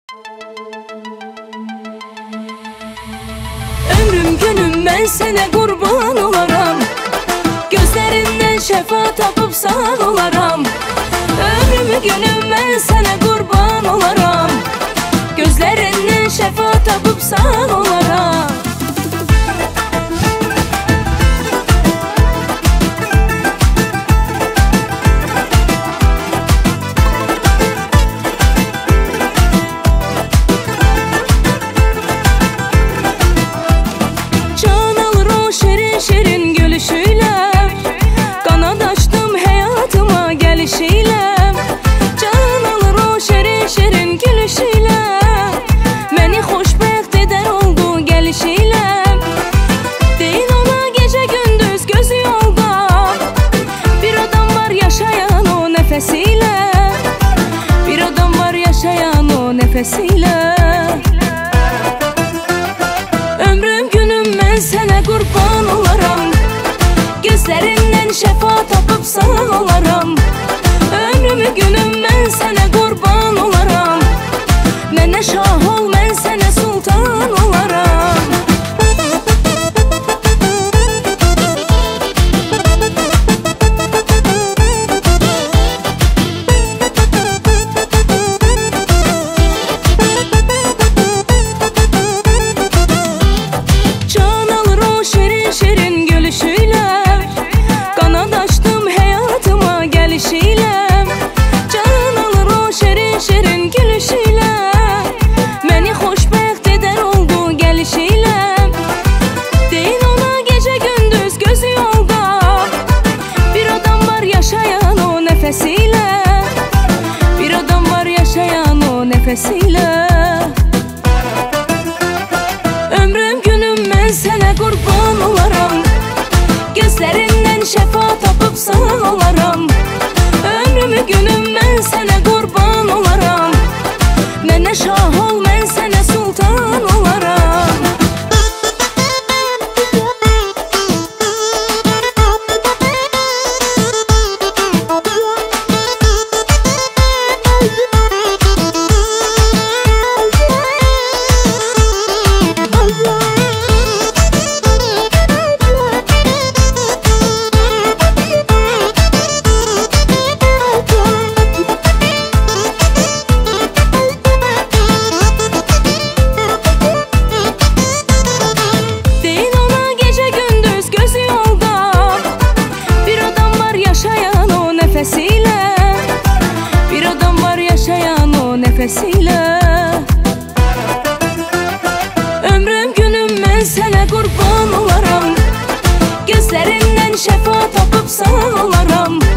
Ömrüm günüm ben sene kurban olaram, gözlerinden şefa tapıp sağ olaram. Ömrüm günüm ben sene kurban olaram, gözlerinden şefa tapıp sağ olaram. Şirin gülüşüyle kanat açtım hayatıma gelişiyle. Can alır o şirin şirin gülüşüyle, beni xoşbəxt eder oldu gelişiyle. Değil ona gece gündüz gözü yolda, bir adam var yaşayan o nefesiyle. Bir adam var yaşayan o nefesiyle. Ömrüm günüm ben sene kurban olaram, gözlerinden şefa tapıp sağ olaram. Ömrüm günüm ben sene kurban olaram, mənə şah ol mən sənə sultan olaram. Can alır o şirin şirin gülüşüyle, kanat açtım hayatıma gelişiyle. Can alır o şirin şirin gülüşüyle, beni xoşbəxt eder oldu gelişiyle. Değil ona gece gündüz gözü yolda, bir adam var yaşayan o nefesiyle. Bir adam var yaşayan o nefesiyle. Ömrüm günüm ben sene kurban olaram, gözlerinden şefa tapıp sağ olaram. Ömrüm günüm ben sene kurban olaram, mənə şah ol mən sənə sultan olaram. Değil ona gece gündüz gözü yolda, bir adam var yaşayan o nefesiyle. Bir adam var yaşayan o nefesiyle. Ömrüm günüm ben sene kurban olaram, gözlerinden şefa tapıp sağ olaram.